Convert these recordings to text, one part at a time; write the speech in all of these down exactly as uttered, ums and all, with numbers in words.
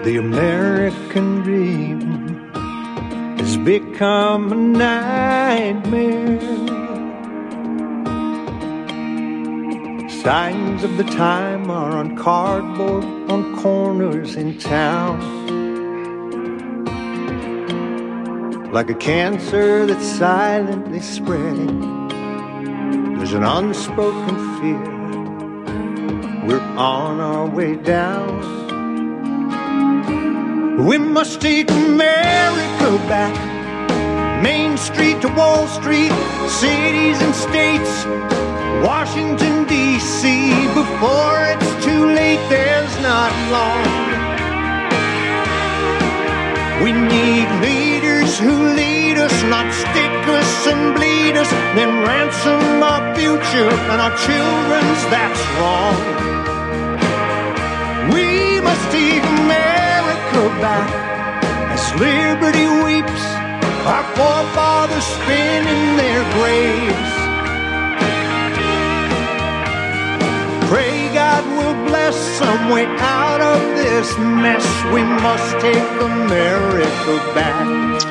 The American dream has become a nightmare. Signs of the time are on cardboard on corners in town. Like a cancer that's silently spreading, there's an unspoken fear. We're on our way down. We must take America back. Main Street to Wall Street, cities and states, Washington, D C Before it's too late, there's not long. We need leaders who lead us, not stick us and bleed us, then ransom our future and our children's, that's wrong. We must take America back as liberty weeps, our forefathers spin in their graves. Pray God will bless some way out of this mess. We must take America back.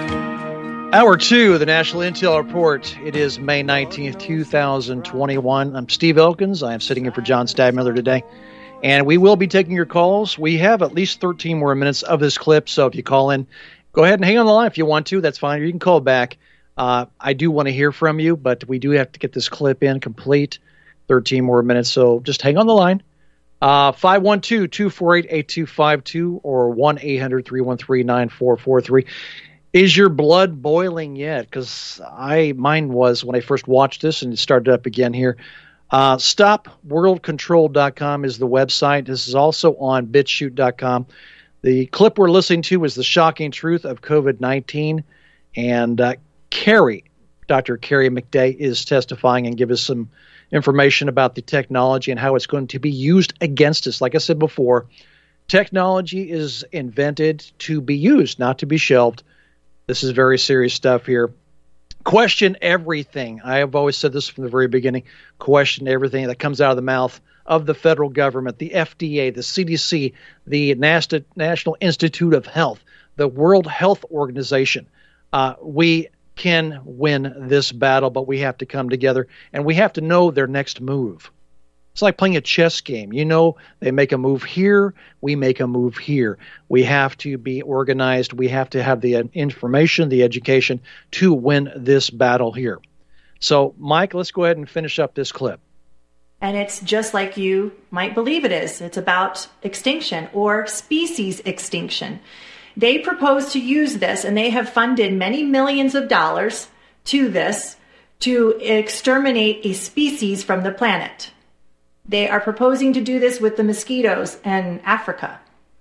Hour two of the National Intel Report. It is May nineteenth, two thousand twenty-one. I'm Steve Elkins. I am sitting in for John Stadmiller today. And we will be taking your calls. We have at least thirteen more minutes of this clip. So if you call in, go ahead and hang on the line if you want to. That's fine. Or you can call back. Uh, I do want to hear from you, but we do have to get this clip in complete. thirteen more minutes. So just hang on the line. Uh, five one two, two four eight, eight two five two or one eight hundred, three one three, nine four four three. Is your blood boiling yet? Because I mine was when I first watched this, and it started up again here. Uh, stop world control dot com is the website. This is also on BitChute dot com. The clip we're listening to is the shocking truth of COVID nineteen. And uh, Carrie, Doctor Carrie McDay, is testifying and give us some information about the technology and how it's going to be used against us. Like I said before, technology is invented to be used, not to be shelved. This is very serious stuff here. Question everything. I have always said this from the very beginning. Question everything that comes out of the mouth of the federal government, the F D A, the C D C, the National Institute of Health, the World Health Organization. Uh, we can win this battle, but we have to come together, and we have to know their next move. It's like playing a chess game. You know, they make a move here, we make a move here. We have to be organized. We have to have the information, the education to win this battle here. So, Mike, let's go ahead and finish up this clip. And it's just like you might believe it is. It's about extinction or species extinction. They propose to use this, and they have funded many millions of dollars to this to exterminate a species from the planet. They are proposing to do this with the mosquitoes in Africa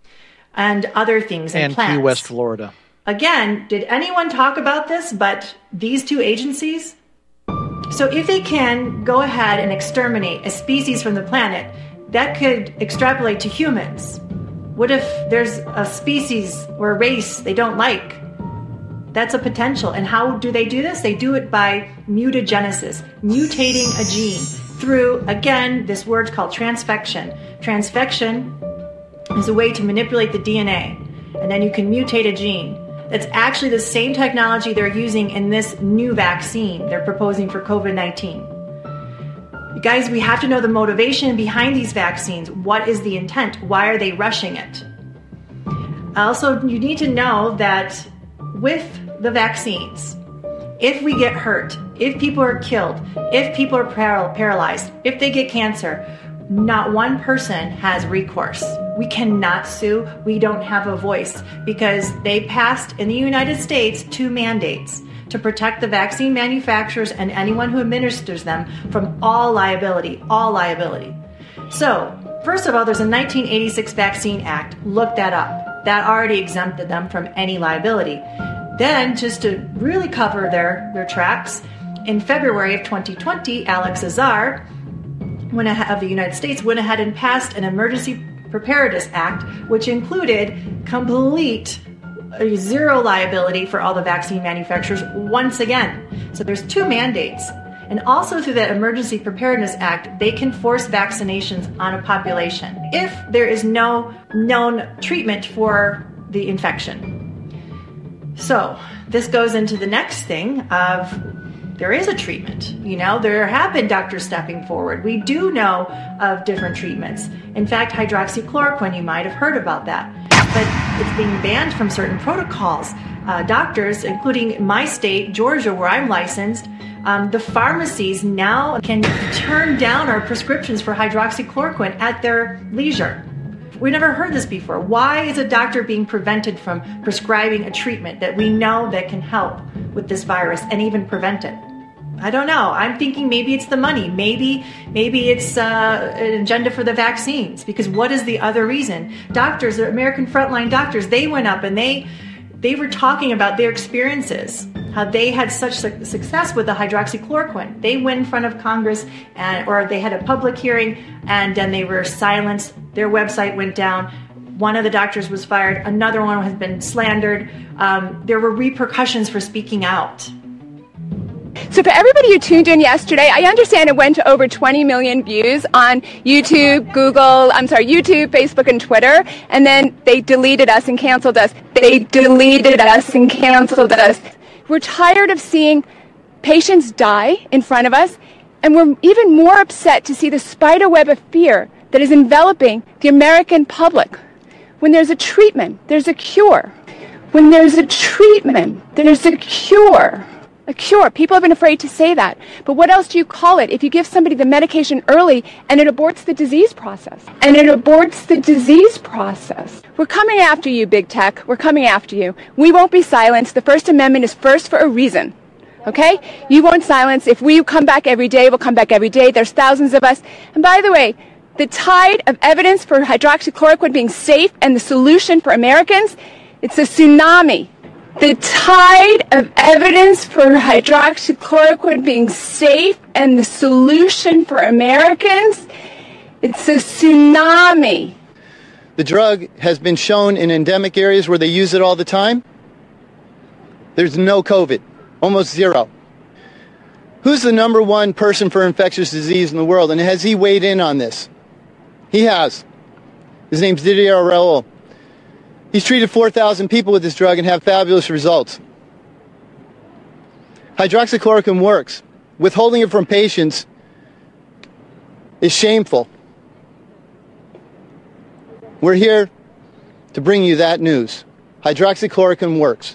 and other things and, and plants. Key West, Florida. Again, did anyone talk about this but these two agencies? So if they can go ahead and exterminate a species from the planet, that could extrapolate to humans. What if there's a species or a race they don't like? That's a potential. And how do they do this? They do it by mutagenesis, mutating a gene through, again, this word's called transfection. Transfection is a way to manipulate the D N A, and then you can mutate a gene. That's actually the same technology they're using in this new vaccine they're proposing for COVID nineteen. Guys, we have to know the motivation behind these vaccines. What is the intent? Why are they rushing it? Also, you need to know that with the vaccines, if we get hurt, if people are killed, if people are paral- paralyzed, if they get cancer, not one person has recourse. We cannot sue. We don't have a voice because they passed in the United States two mandates to protect the vaccine manufacturers and anyone who administers them from all liability, all liability. So, first of all, there's a nineteen eighty-six Vaccine Act. Look that up. That already exempted them from any liability. Then, just to really cover their, their tracks, in February of twenty twenty, Alex Azar went ahead, of the United States went ahead and passed an Emergency Preparedness Act, which included complete zero liability for all the vaccine manufacturers once again. So there's two mandates. And also through that Emergency Preparedness Act, they can force vaccinations on a population if there is no known treatment for the infection. So this goes into the next thing of there is a treatment. You know, there have been doctors stepping forward. We do know of different treatments. In fact, hydroxychloroquine, you might have heard about that. But it's being banned from certain protocols. Uh, doctors, including my state, Georgia, where I'm licensed, um, the pharmacies now can turn down our prescriptions for hydroxychloroquine at their leisure. We never heard this before. Why is a doctor being prevented from prescribing a treatment that we know that can help with this virus and even prevent it? I don't know. I'm thinking maybe it's the money. Maybe maybe it's uh, an agenda for the vaccines. Because what is the other reason? Doctors, American frontline doctors, they went up and they they were talking about their experiences, how they had such su- success with the hydroxychloroquine. They went in front of Congress, and or they had a public hearing, and then they were silenced. Their website went down. One of the doctors was fired. Another one has been slandered. Um, there were repercussions for speaking out. So for everybody who tuned in yesterday, I understand it went to over twenty million views on YouTube, Google, I'm sorry, YouTube, Facebook, and Twitter, and then they deleted us and canceled us. They deleted us and canceled us. We're tired of seeing patients die in front of us, and we're even more upset to see the spider web of fear that is enveloping the American public. When there's a treatment, there's a cure. When there's a treatment, there's a cure. A cure. People have been afraid to say that. But what else do you call it if you give somebody the medication early and it aborts the disease process? And it aborts the disease process. We're coming after you, big tech. We're coming after you. We won't be silenced. The First Amendment is first for a reason. Okay? You won't silence. If we come back every day, we'll come back every day. There's thousands of us. And by the way, the tide of evidence for hydroxychloroquine being safe and the solution for Americans, it's a tsunami. The tide of evidence for hydroxychloroquine being safe and the solution for Americans, it's a tsunami. The drug has been shown in endemic areas where they use it all the time. There's no COVID, almost zero. Who's the number one person for infectious disease in the world? And has he weighed in on this? He has. His name's Didier Raoult. He's treated four thousand people with this drug and have fabulous results. Hydroxychloroquine works. Withholding it from patients is shameful. We're here to bring you that news. Hydroxychloroquine works.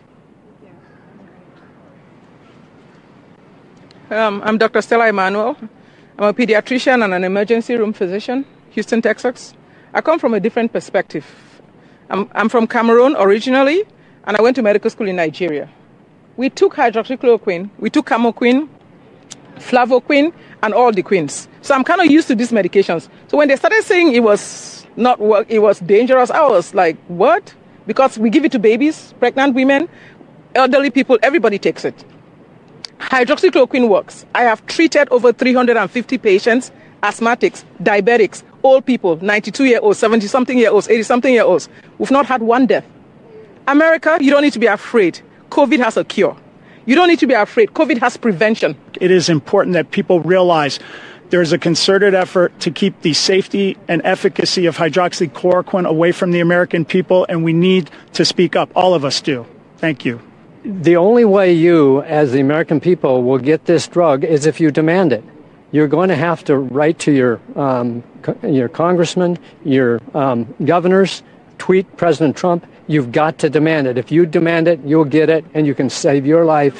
Um, I'm Doctor Stella Emanuel. I'm a pediatrician and an emergency room physician, Houston, Texas. I come from a different perspective. I'm, I'm from Cameroon originally, and I went to medical school in Nigeria. We took hydroxychloroquine, we took camoquine, flavoquine, and all the quins. So I'm kind of used to these medications. So when they started saying it was not work, it was dangerous, I was like, what? Because we give it to babies, pregnant women, elderly people, everybody takes it. Hydroxychloroquine works. I have treated over three hundred fifty patients, asthmatics, diabetics, old people, ninety-two-year-olds, seventy-something-year-olds, eighty-something-year-olds. We've not had one death. America, you don't need to be afraid. COVID has a cure. You don't need to be afraid. COVID has prevention. It is important that people realize there's a concerted effort to keep the safety and efficacy of hydroxychloroquine away from the American people, and we need to speak up. All of us do. Thank you. The only way you, as the American people, will get this drug is if you demand it. You're going to have to write to your um, co- your congressmen, your um, governors, tweet President Trump. You've got to demand it. If you demand it, you'll get it, and you can save your life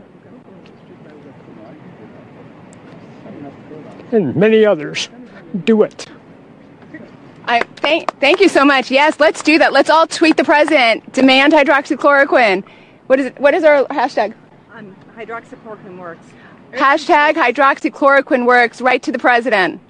and many others. Do it. I thank thank you so much. Yes, let's do that. Let's all tweet the president. Demand hydroxychloroquine. What is it? What is our hashtag? Um, hydroxychloroquine works. Hashtag hydroxychloroquine works. Right to the president.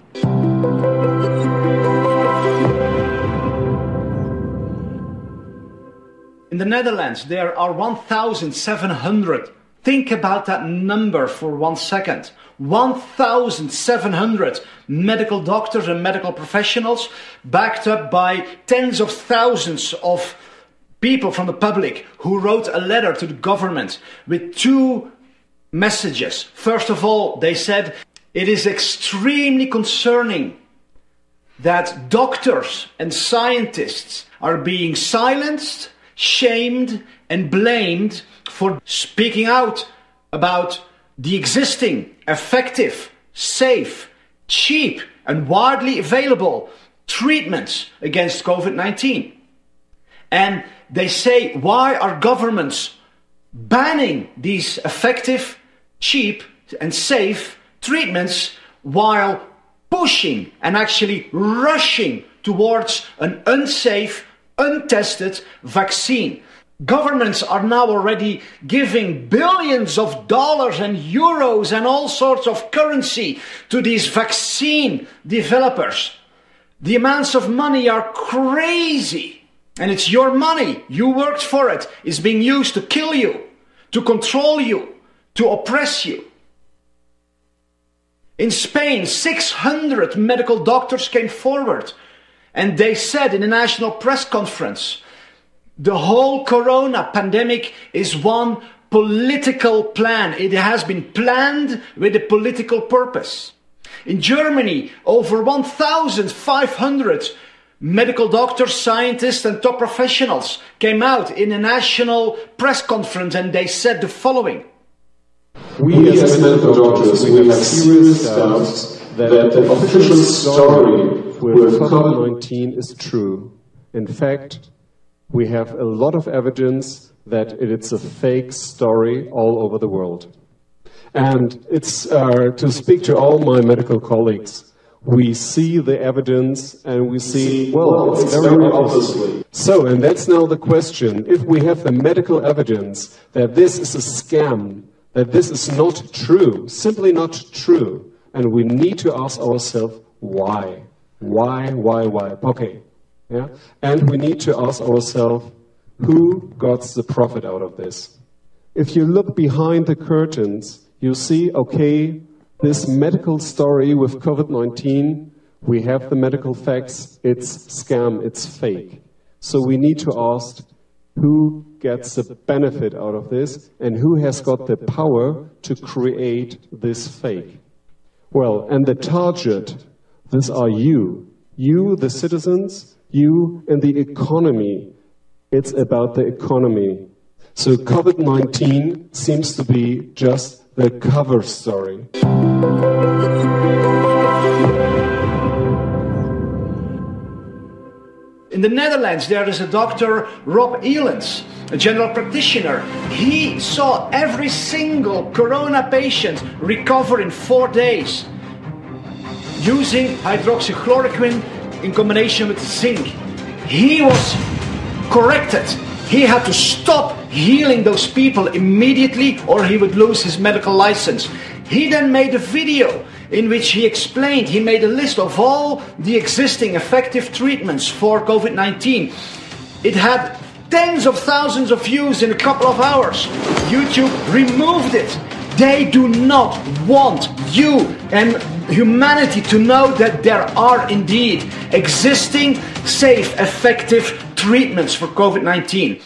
In the Netherlands, there are one thousand seven hundred. Think about that number for one second. one thousand seven hundred medical doctors and medical professionals, backed up by tens of thousands of people from the public who wrote a letter to the government with two messages. First of all, they said it is extremely concerning that doctors and scientists are being silenced, shamed, and blamed for speaking out about the existing, effective, safe, cheap, and widely available treatments against COVID nineteen. And they say, why are governments banning these effective, cheap, and safe treatments while pushing and actually rushing towards an unsafe, untested vaccine? Governments are now already giving billions of dollars and euros and all sorts of currency to these vaccine developers. The amounts of money are crazy. And it's your money. You worked for it. It's being used to kill you, to control you, to oppress you. In Spain, six hundred medical doctors came forward and they said in a national press conference, the whole corona pandemic is one political plan. It has been planned with a political purpose. In Germany, over one thousand five hundred medical doctors, scientists and top professionals came out in a national press conference and they said the following. We as medical doctors, we have serious doubts that the official story with COVID nineteen is true. In fact, we have a lot of evidence that it's a fake story all over the world. And it's uh, to speak to all my medical colleagues. We see the evidence and we see, well, it's very obviously. So, and that's now the question. If we have the medical evidence that this is a scam, that this is not true, simply not true, and we need to ask ourselves, why? Why, why, why? Okay. Yeah? And we need to ask ourselves, who got the profit out of this? If you look behind the curtains, you see, okay, this medical story with COVID nineteen, we have the medical facts, it's scam, it's fake. So we need to ask who gets the benefit out of this and who has got the power to create this fake. Well, and the target, this are you. You, the citizens, you and the economy. It's about the economy. So COVID nineteen seems to be just the cover story. In the Netherlands, there is a doctor, Rob Elens, a general practitioner. He saw every single corona patient recover in four days using hydroxychloroquine in combination with zinc. He was corrected. He had to stop healing those people immediately or he would lose his medical license. He then made a video in which he explained, he made a list of all the existing effective treatments for COVID nineteen. It had tens of thousands of views in a couple of hours. YouTube removed it. They do not want you and humanity to know that there are indeed existing, safe, effective treatments for COVID nineteen.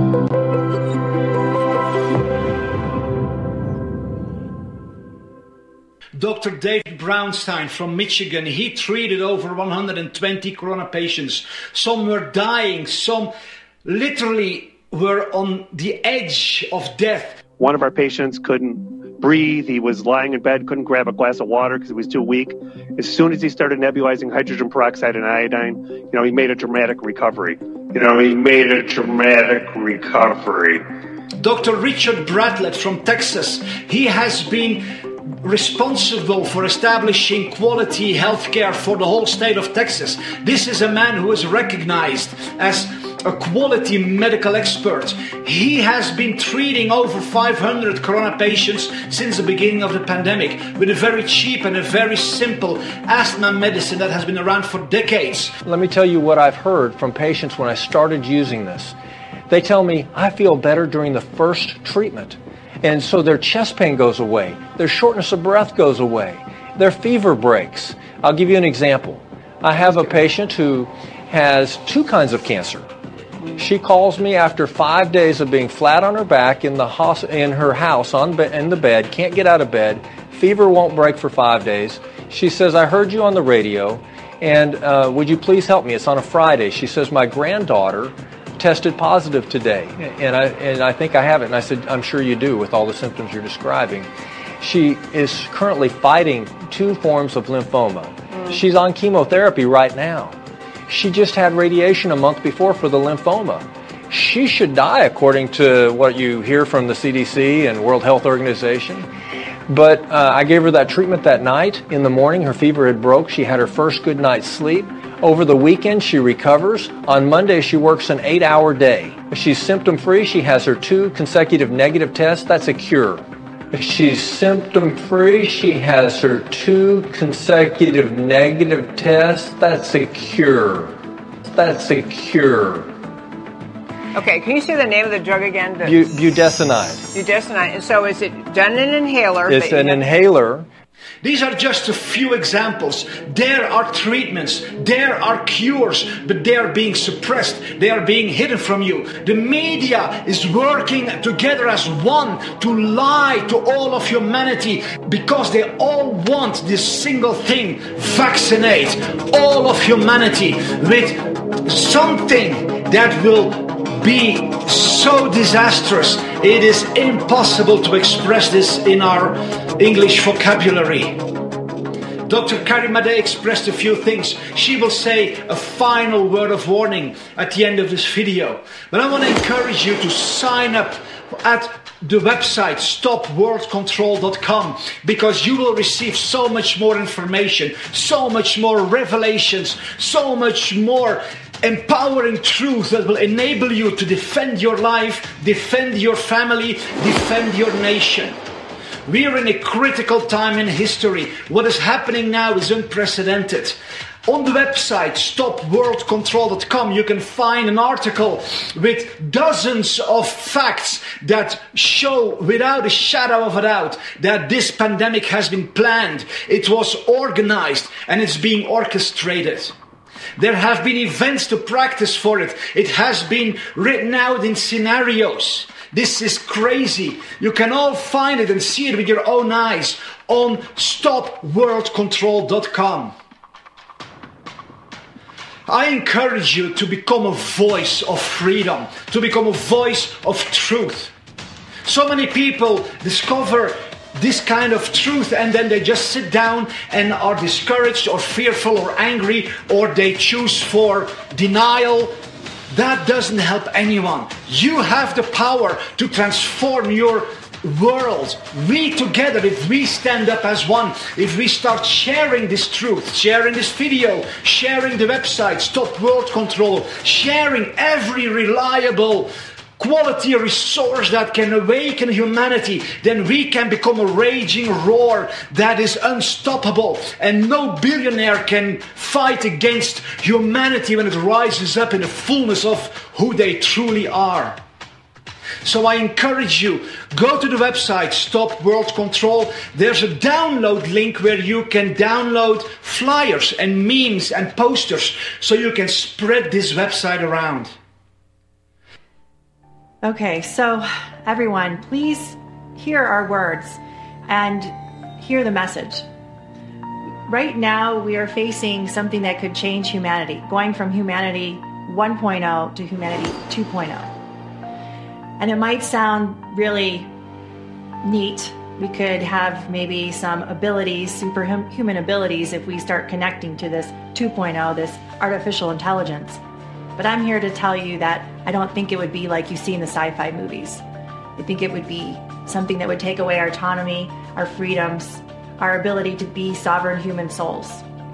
Doctor David Brownstein from Michigan, he treated over one hundred twenty corona patients. Some were dying, some literally were on the edge of death. One of our patients couldn't breathe. He was lying in bed, couldn't grab a glass of water because he was too weak. As soon as he started nebulizing hydrogen peroxide and iodine, you know, he made a dramatic recovery. You know, he made a dramatic recovery. Doctor Richard Bratlett from Texas, he has been responsible for establishing quality healthcare for the whole state of Texas. This is a man who is recognized as a quality medical expert. He has been treating over five hundred corona patients since the beginning of the pandemic with a very cheap and a very simple asthma medicine that has been around for decades. Let me tell you what I've heard from patients when I started using this. They tell me, I feel better during the first treatment. And so their chest pain goes away, their shortness of breath goes away, their fever breaks. I'll give you an example. I have a patient who has two kinds of cancer. She calls me after five days of being flat on her back in the hos- in her house on be- in the bed, can't get out of bed, fever won't break for five days. She says, I heard you on the radio, and uh, would you please help me? It's on a Friday. She says, my granddaughter tested positive today, and I and I think I have it. And I said, I'm sure you do with all the symptoms you're describing. She is currently fighting two forms of lymphoma. Mm. She's on chemotherapy right now. She just had radiation a month before for the lymphoma. She should die according to what you hear from the C D C and World Health Organization. But uh, I gave her that treatment that night. In the morning, her fever had broke. She had her first good night's sleep. Over the weekend, she recovers. On Monday, she works an eight-hour day. She's symptom-free. She has her two consecutive negative tests. That's a cure. She's symptom-free. She has her two consecutive negative tests. That's a cure. That's a cure. Okay, can you say the name of the drug again? The Bu- budesonide. Budesonide. And so is it done in an inhaler? It's an inhaler. These are just a few examples. There are treatments, there are cures, but they are being suppressed, they are being hidden from you. The media is working together as one to lie to all of humanity because they all want this single thing: vaccinate all of humanity with something that will be so disastrous. It is impossible to express this in our English vocabulary. Doctor Carrie Madej expressed a few things. She will say a final word of warning at the end of this video. But I want to encourage you to sign up at the website stop world control dot com, because you will receive so much more information, so much more revelations, so much more empowering truth that will enable you to defend your life, defend your family, defend your nation. We are in a critical time in history. What is happening now is unprecedented. On the website stop world control dot com you can find an article with dozens of facts that show without a shadow of a doubt that this pandemic has been planned, it was organized, and it's being orchestrated. There have been events to practice for it. It has been written out in scenarios. This is crazy. You can all find it and see it with your own eyes on stop world control dot com. I encourage you to become a voice of freedom, to become a voice of truth. So many people discover this kind of truth and then they just sit down and are discouraged or fearful or angry, or they choose for denial. That doesn't help anyone. You have the power to transform your world. We together, if we stand up as one, if we start sharing this truth, sharing this video, sharing the website Stop World Control, sharing every reliable quality resource that can awaken humanity, then we can become a raging roar that is unstoppable, and no billionaire can fight against humanity when it rises up in the fullness of who they truly are. So I encourage you, go to the website Stop World Control. There's a download link where you can download flyers and memes and posters so you can spread this website around. Okay, so everyone, please hear our words and hear the message. Right now, we are facing something that could change humanity, going from humanity one point oh to humanity two point oh. And it might sound really neat. We could have maybe some abilities, superhuman abilities, if we start connecting to this two point oh, this artificial intelligence. But I'm here to tell you that I don't think it would be like you see in the sci-fi movies. I think it would be something that would take away our autonomy, our freedoms, our ability to be sovereign human souls.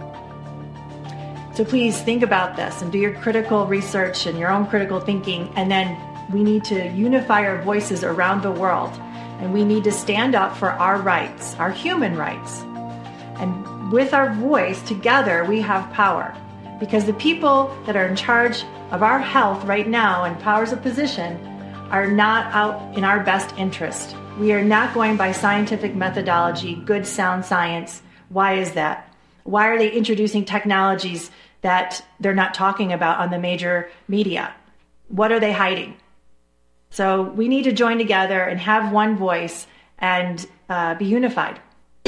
So please think about this and do your critical research and your own critical thinking, and then we need to unify our voices around the world, and we need to stand up for our rights, our human rights. And with our voice together, we have power. Because the people that are in charge of our health right now and powers of position are not out in our best interest. We are not going by scientific methodology, good sound science. Why is that? Why are they introducing technologies that they're not talking about on the major media? What are they hiding? So we need to join together and have one voice and uh, be unified.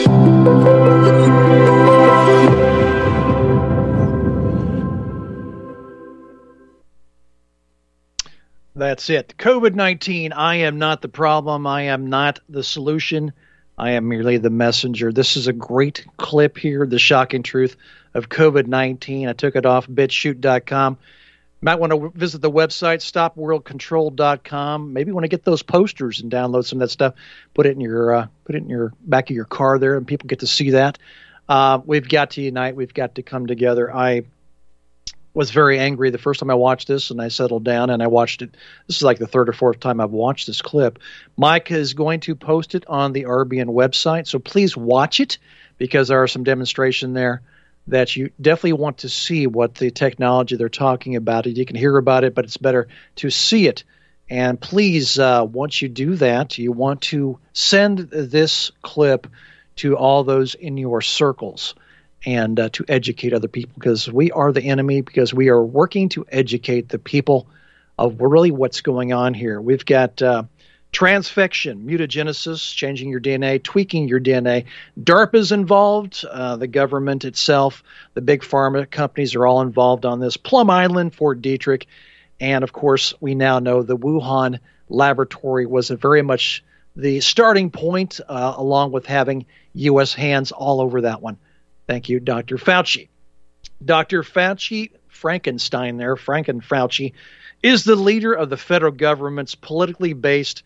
That's it. COVID nineteen, I am not the problem. I am not the solution. I am merely the messenger. This is a great clip here, the shocking truth of COVID nineteen. I took it off BitChute dot com. Might want to visit the website, stop world control dot com. Maybe want to get those posters and download some of that stuff. Put it in your uh, put it in your back of your car there, and people get to see that. Uh, we've got to unite. We've got to come together. I was very angry the first time I watched this, and I settled down and I watched it. This is like the third or fourth time I've watched this clip. Mike is going to post it on the R B N website, so please watch it because there are some demonstration there that you definitely want to see what the technology they're talking about. You can hear about it, but it's better to see it. And please, uh, once you do that, you want to send this clip to all those in your circles and uh, to educate other people, because we are the enemy, because we are working to educate the people of really what's going on here. We've got uh, transfection, mutagenesis, changing your D N A, tweaking your D N A. DARPA's involved, uh, the government itself, the big pharma companies are all involved on this. Plum Island, Fort Detrick, and of course, we now know the Wuhan laboratory was a very much the starting point, uh, along with having U S hands all over that one. Thank you, Doctor Fauci. Doctor Fauci, Frankenstein there, Franken Fauci, is the leader of the federal government's politically based,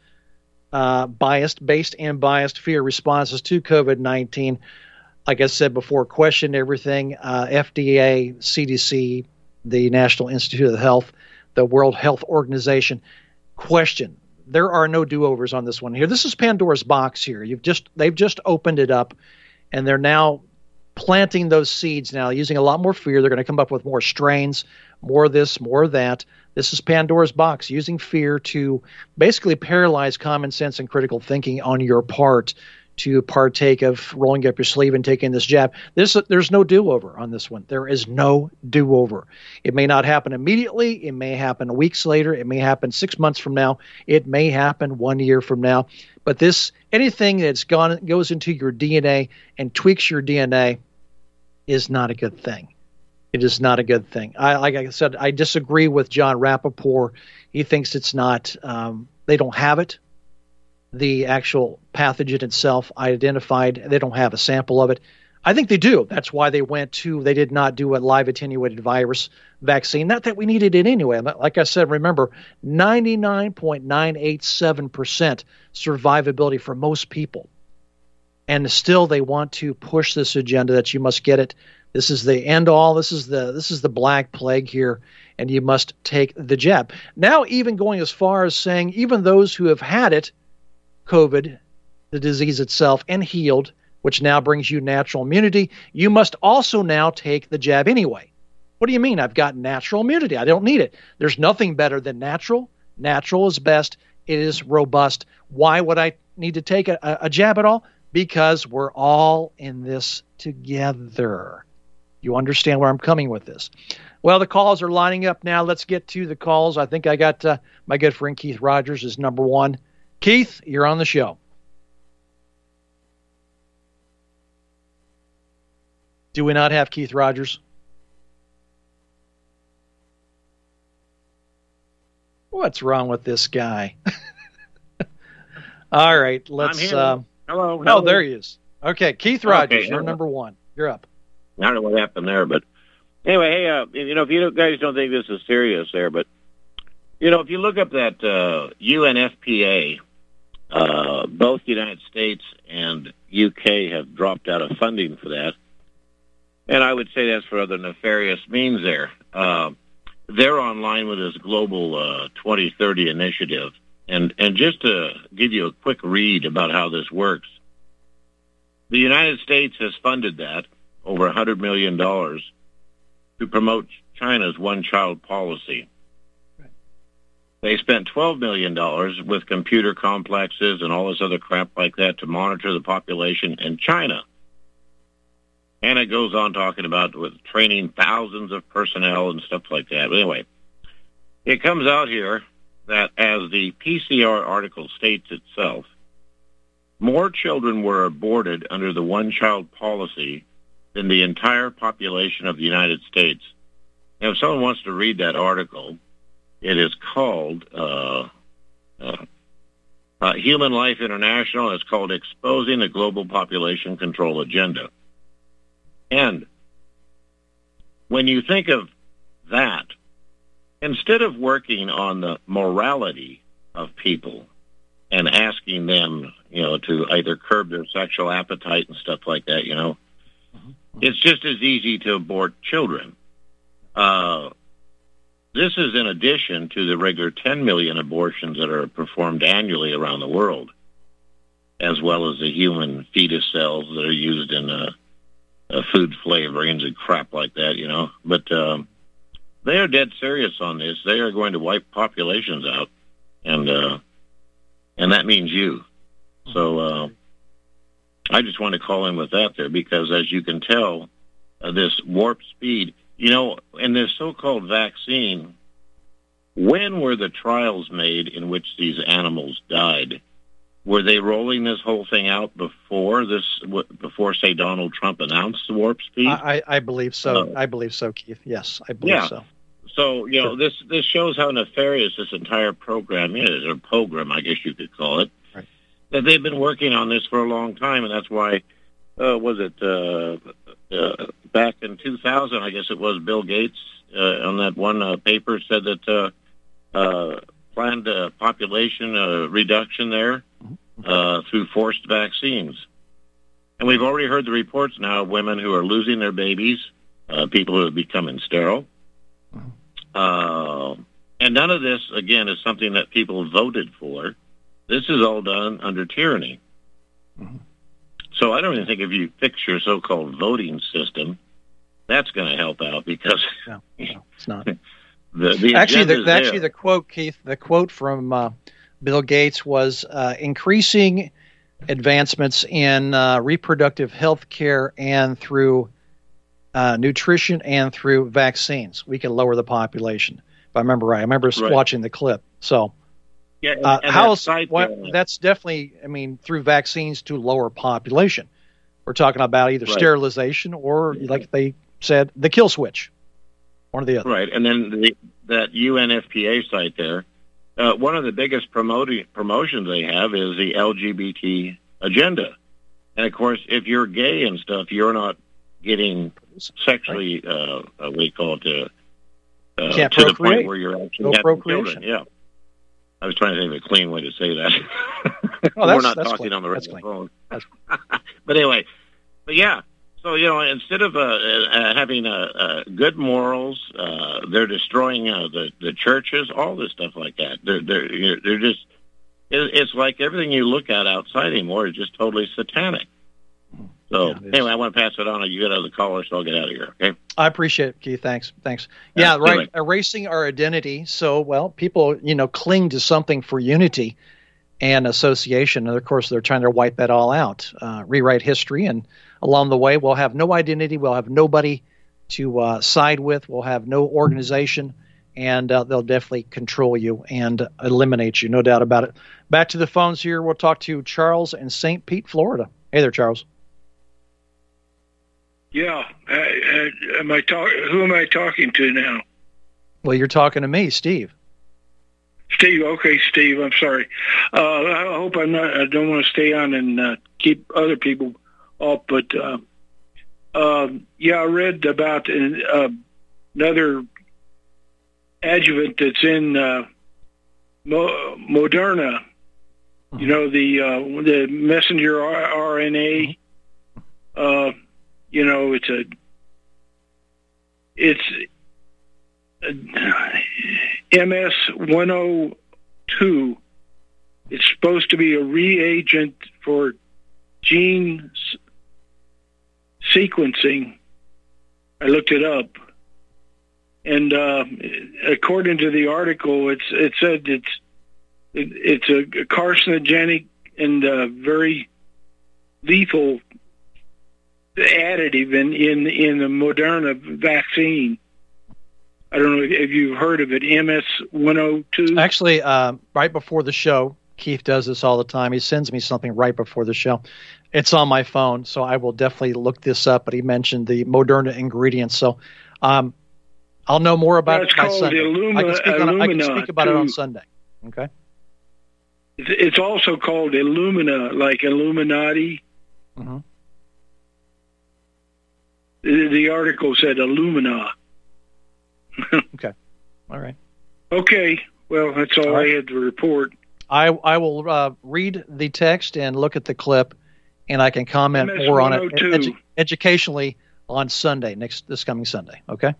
uh, biased, based and biased fear responses to COVID nineteen. Like I said before, questioned everything. Uh, F D A, C D C, the National Institute of Health, the World Health Organization, question. There are no do-overs on this one here. This is Pandora's box here. You've just they've just opened it up, and they're now planting those seeds now, using a lot more fear. They're going to come up with more strains, more this, more that. This is Pandora's box, using fear to basically paralyze common sense and critical thinking on your part to partake of rolling up your sleeve and taking this jab. This, there's no do-over on this one. There is no do-over. It may not happen immediately. It may happen weeks later. It may happen six months from now. It may happen one year from now. But this, anything that's gone goes into your D N A and tweaks your D N A is not a good thing. It is not a good thing. I, like I said, I disagree with John Rappaport. He thinks it's not, um, they don't have it. The actual pathogen itself identified, they don't have a sample of it. I think they do. That's why they went to, they did not do a live attenuated virus vaccine. Not that we needed it anyway. Like I said, remember, ninety-nine point nine eight seven percent survivability for most people. And still they want to push this agenda that you must get it. This is the end all. This is the this is the black plague here, and you must take the jab. Now even going as far as saying even those who have had it, COVID, the disease itself, and healed, which now brings you natural immunity, you must also now take the jab anyway. What do you mean? I've got natural immunity. I don't need it. There's nothing better than natural. Natural is best. It is robust. Why would I need to take a, a jab at all? Because we're all in this together. You understand where I'm coming with this? Well, the calls are lining up now. Let's get to the calls. I think I got uh, my good friend Keith Rogers is number one. Keith, you're on the show. Do we not have Keith Rogers? What's wrong with this guy? All right, let's. Uh, hello, hello. Oh, there he is. Okay, Keith Rogers, okay, you're hello. number one. You're up. I don't know what happened there, but anyway, hey, uh, you know, if you guys don't think this is serious there, but, you know, if you look up that uh, U N F P A, uh, both the United States and U K have dropped out of funding for that. And I would say that's for other nefarious means there. Uh, they're online with this global uh, twenty thirty initiative. And, and just to give you a quick read about how this works, the United States has funded that, over one hundred million dollars, to promote China's one-child policy. Right. They spent twelve million dollars with computer complexes and all this other crap like that to monitor the population in China. And it goes on talking about with training thousands of personnel and stuff like that. But anyway, It comes out here that, as the P C R article states itself, more children were aborted under the one-child policy than the entire population of the United States. Now, if someone wants to read that article, it is called uh, uh, uh, Human Life International, and it's called Exposing the Global Population Control Agenda. And when you think of that, instead of working on the morality of people and asking them, you know, to either curb their sexual appetite and stuff like that, you know, it's just as easy to abort children. Uh, this is in addition to the regular ten million abortions that are performed annually around the world, as well as the human fetus cells that are used in uh, uh, food flavorings and crap like that, you know. But um, they are dead serious on this. They are going to wipe populations out, and uh, and that means you. So uh, I just want to call in with that there, because as you can tell, uh, this warp speed, you know, in this so-called vaccine, when were the trials made in which these animals died? Were they rolling this whole thing out before this, before, say, Donald Trump announced the warp speed? I, I believe so. Uh, I believe so, Keith. Yes, I believe yeah. so. So, you know, this, this shows how nefarious this entire program is, or program, I guess you could call it. Right. That they've been working on this for a long time, and that's why, uh, was it uh, uh, back in two thousand, I guess it was, Bill Gates uh, on that one uh, paper said that uh, uh, planned uh, population uh, reduction there uh, through forced vaccines. And we've already heard the reports now of women who are losing their babies, uh, people who are becoming sterile. Uh, and none of this, again, is something that people voted for. This is all done under tyranny. Mm-hmm. So I don't even think if you fix your so-called voting system, that's going to help out, because no, no, it's not. the, the actually, the, there. actually, the quote, Keith, the quote from uh, Bill Gates was uh, increasing advancements in uh, reproductive health care and through uh, nutrition and through vaccines, we can lower the population. If I remember right, I remember right. watching the clip. So. Yeah, and, uh, and how that site, what, uh, that's definitely, I mean, through vaccines to lower population. We're talking about either right. sterilization or, like they said, the kill switch. One or the other. Right, and then the, that U N F P A site there, uh, one of the biggest promoting, promotions they have is the L G B T agenda. And, of course, if you're gay and stuff, you're not getting sexually, right. uh, what do you call it, uh, uh, to procreate. the point where you're actually no having procreation. children. Yeah. I was trying to think of a clean way to say that. Oh, We're not that's talking clean. on the that's phone. But anyway, but yeah. So, you know, instead of uh, uh, having uh, uh, good morals, uh, they're destroying uh, the, the churches, all this stuff like that. They're, they're, they're just, it's like everything you look at outside anymore is just totally satanic. So, yeah, anyway, I want to pass it on. You get other callers, so I'll get out of here, okay? I appreciate it, Keith. Thanks. Thanks. Yeah, yeah right. Anyway. Erasing our identity. So, well, people, you know, cling to something for unity and association. And, of course, they're trying to wipe that all out, uh, rewrite history. And along the way, we'll have no identity. We'll have nobody to uh, side with. We'll have no organization. And uh, they'll definitely control you and eliminate you, no doubt about it. Back to the phones here. We'll talk to Charles in Saint Pete, Florida. Hey there, Charles. Yeah, uh, uh, am I talk? Who am I talking to now? Well, you're talking to me, Steve. Steve, okay, Steve. I'm sorry. Uh, I hope I'm not. I don't want to stay on and uh, keep other people up, but uh, uh, yeah, I read about uh, another adjuvant that's in uh, Mo- Moderna. You know, the uh, the messenger R N A. Uh, You know, it's a, it's a M S one oh two. It's supposed to be a reagent for gene s- sequencing. I looked it up, and uh, according to the article, it's it said it's it, it's a carcinogenic and uh, very lethal additive in, in in the Moderna vaccine. I don't know if you've heard of it, M S one oh two. Actually, uh, right before the show, Keith does this all the time. He sends me something right before the show. It's on my phone, so I will definitely look this up. But he mentioned the Moderna ingredients, so um, I'll know more about yeah, it's it by called Sunday. Illuma, I can speak, on, I can Illumina speak about it on too. Sunday. Okay. It's also called Illumina, like Illuminati. Mm-hmm. The, the article said Illumina. Okay. All right. Okay. Well, that's all, all right. I had to report. I I will uh, read the text and look at the clip, and I can comment more on it edu- educationally on Sunday, next this coming Sunday. Okay.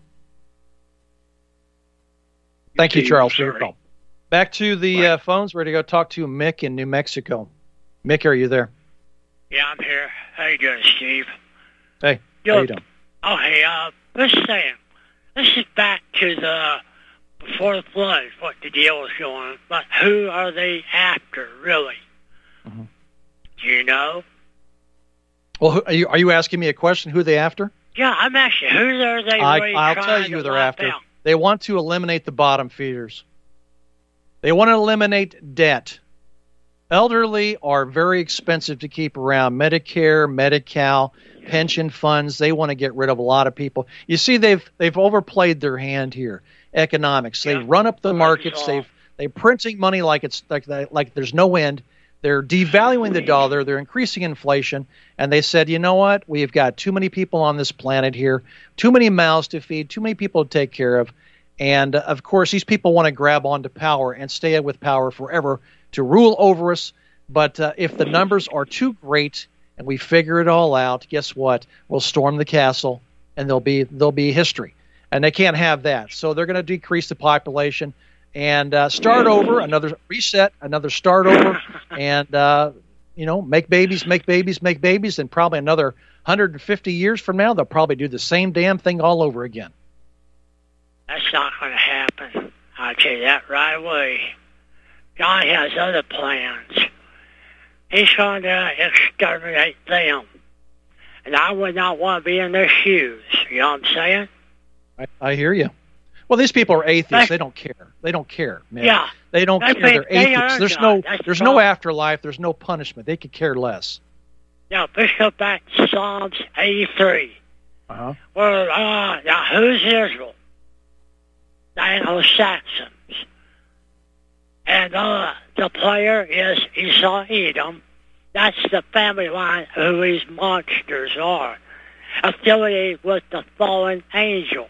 Thank you, Charles, for your call. Back to the uh, phones. Ready to go talk to Mick in New Mexico. Mick, are you there? Yeah, I'm here. How you doing, Steve? Hey, Yo, how you doing? Oh, hey, uh, let's say, let's get back to the before the flood, what the deal is going on. But who are they after, really? Mm-hmm. Do you know? Well, who, are you are you asking me a question? Who are they after? Yeah, I'm asking, who are they I, really I'll trying tell you to who they're wipe after. out? They want to eliminate the bottom feeders. They want to eliminate debt. Elderly are very expensive to keep around. Medicare, Medi-Cal, pension funds, they want to get rid of a lot of people. You see, they've they've overplayed their hand here. Economics. They run up the markets. They've they're printing money like it's like like there's no end. They're devaluing the dollar. They're increasing inflation. And they said, you know what? We've got too many people on this planet here, too many mouths to feed, too many people to take care of. And, uh, of course, these people want to grab onto power and stay with power forever to rule over us. But uh, if the numbers are too great and we figure it all out, guess what? We'll storm the castle and there'll be there'll be history. And they can't have that. So they're going to decrease the population and uh, start over, another reset, another start over, and, uh, you know, make babies, make babies, make babies. And probably another one hundred fifty years from now, they'll probably do the same damn thing all over again. That's not going to happen. I'll tell you that right away. God has other plans. He's going to exterminate them. And I would not want to be in their shoes. You know what I'm saying? I, I hear you. Well, these people are atheists. That's, they don't care. They don't care, man. Yeah. They don't care. They're they atheists. There's God. no That's there's the no afterlife. There's no punishment. They could care less. Now, let's go back to Psalms eighty-three. Uh-huh. Well, uh, now, who's Israel? The Anglo-Saxons. And uh, the player is Esau Edom. That's the family line who these monsters are, affiliated with the fallen angels.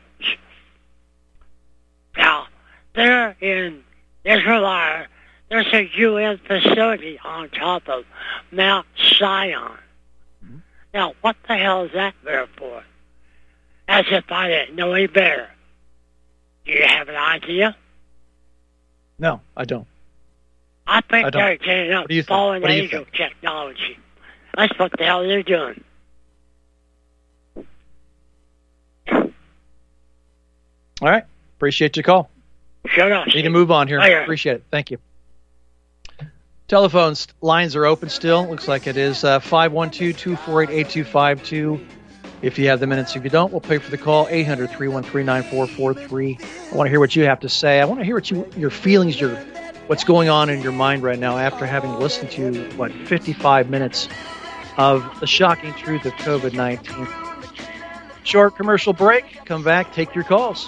Now, they're in Israel. There's a U N facility on top of Mount Zion. Mm-hmm. Now, what the hell is that there for? As if I didn't know any better. Do you have an idea? No, I don't. I think I don't. they're getting up fallen angel technology. That's what the hell they're doing. All right. Appreciate your call. Shut up. Need to move on here. Later. Appreciate it. Thank you. Telephones lines are open still. Looks like it is uh, five one two, two four eight, eight two five two. If you have the minutes. If you don't, we'll pay for the call. eight hundred, three one three, nine four four three. I want to hear what you have to say. I want to hear what you, your feelings, your what's going on in your mind right now after having listened to, what, fifty-five minutes of the shocking truth of COVID nineteen. Short commercial break. Come back. Take your calls.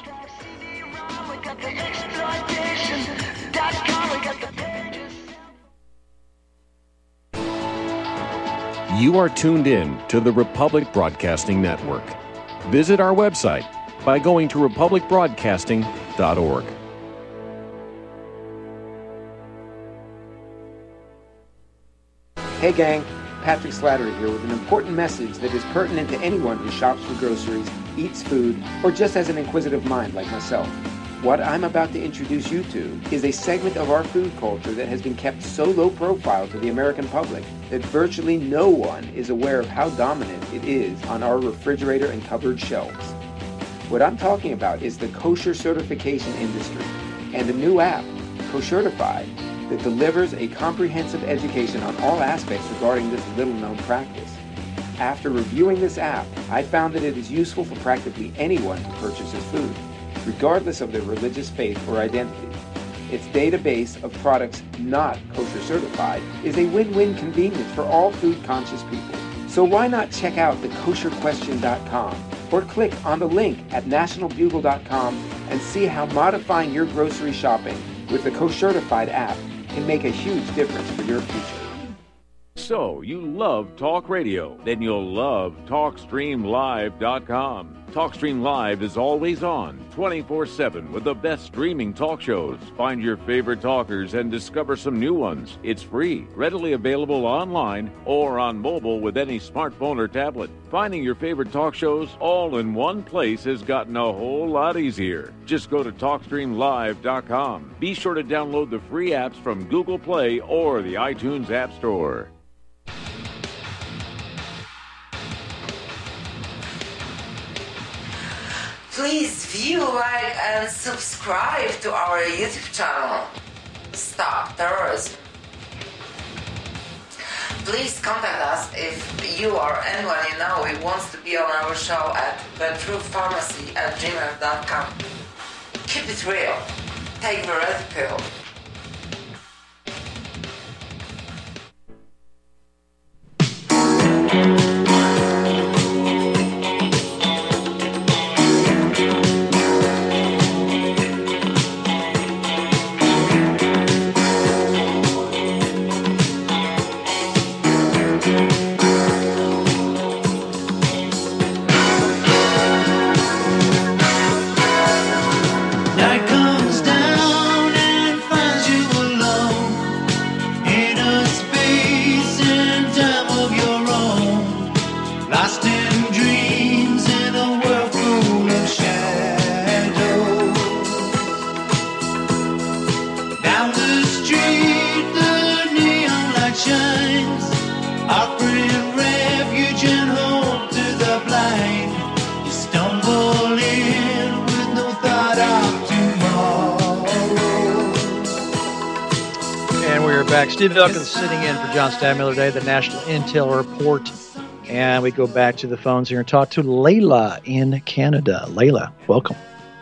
You are tuned in to the Republic Broadcasting Network. Visit our website by going to republic broadcasting dot org. Hey gang, Patrick Slattery here with an important message that is pertinent to anyone who shops for groceries, eats food, or just has an inquisitive mind like myself. What I'm about to introduce you to is a segment of our food culture that has been kept so low profile to the American public that virtually no one is aware of how dominant it is on our refrigerator and cupboard shelves. What I'm talking about is the kosher certification industry and a new app, Koshertified, that delivers a comprehensive education on all aspects regarding this little-known practice. After reviewing this app, I found that it is useful for practically anyone who purchases food. regardless of their religious faith or identity. Its database of products not kosher certified is a win-win convenience for all food-conscious people. So why not check out the kosher question dot com or click on the link at national bugle dot com and see how modifying your grocery shopping with the Koshertified app can make a huge difference for your future. So, you love talk radio? Then you'll love talk stream live dot com. TalkStream Live is always on, twenty-four seven, with the best streaming talk shows. Find your favorite talkers and discover some new ones. It's free, readily available online or on mobile with any smartphone or tablet. Finding your favorite talk shows all in one place has gotten a whole lot easier. Just go to talk stream live dot com. Be sure to download the free apps from Google Play or the iTunes App Store. Please view, like, and subscribe to our YouTube channel, Stop Terrorism. Please contact us if you or anyone you know who wants to be on our show at the truth pharmacy at gmail dot com. Keep it real. Take the red pill. Steve Elkins sitting in for John Stadtmiller today, the National Intel Report. And we go back to the phones here and talk to Layla in Canada. Layla, welcome.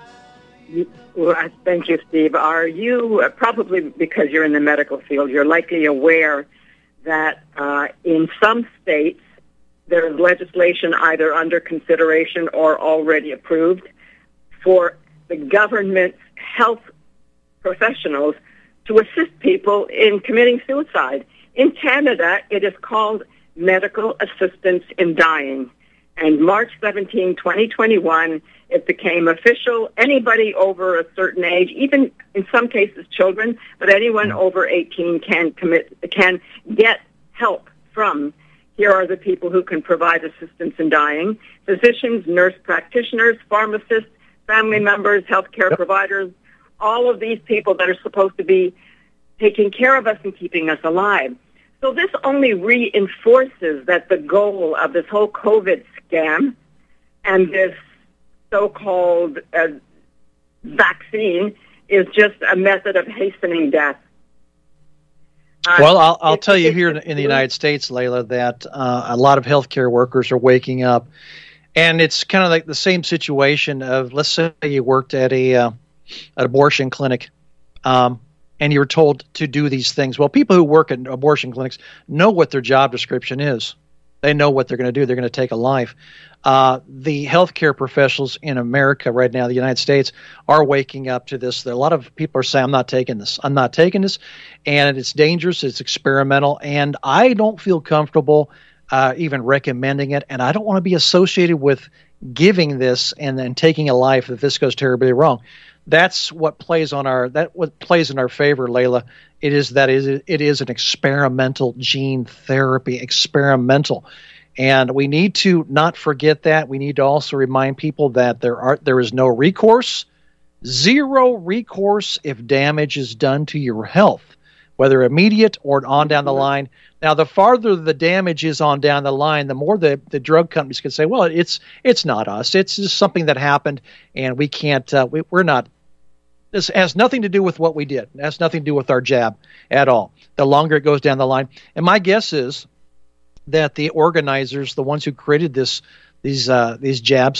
Well, thank you, Steve. Are you, uh, probably because you're in the medical field, you're likely aware that uh, in some states there is legislation either under consideration or already approved for the government's health professionals to assist people in committing suicide. In Canada, it is called Medical Assistance in Dying. And March seventeenth, twenty twenty-one, it became official. Anybody over a certain age, even in some cases children, but anyone over eighteen can commit, can get help from. Here are the people who can provide assistance in dying: physicians, nurse practitioners, pharmacists, family members, healthcare yep. providers, all of these people that are supposed to be taking care of us and keeping us alive. So this only reinforces that the goal of this whole COVID scam and this so-called uh, vaccine is just a method of hastening death. Uh, well, I'll, I'll tell you here in, in the United States, Layla, that uh, a lot of healthcare workers are waking up, and it's kind of like the same situation of, let's say you worked at a uh, an abortion clinic, um, and you're told to do these things. Well, people who work at abortion clinics know what their job description is. They know what they're going to do. They're going to take a life. Uh, the healthcare professionals in America right now, the United States, are waking up to this. A lot of people are saying, I'm not taking this. I'm not taking this. And it's dangerous. It's experimental. And I don't feel comfortable uh, even recommending it. And I don't want to be associated with giving this and then taking a life if this goes terribly wrong. That's what plays on our that what plays in our favor, Layla. It is that is it is an experimental gene therapy, experimental, and we need to not forget that. We need to also remind people that there are there is no recourse, zero recourse if damage is done to your health, whether immediate or on down the line. Now, the farther the damage is on down the line, the more the, the drug companies can say, well, it's it's not us. It's just something that happened, and we can't, uh, we, we're not, this has nothing to do with what we did. It has nothing to do with our jab at all. The longer it goes down the line. And my guess is that the organizers, the ones who created this, these uh, these jabs,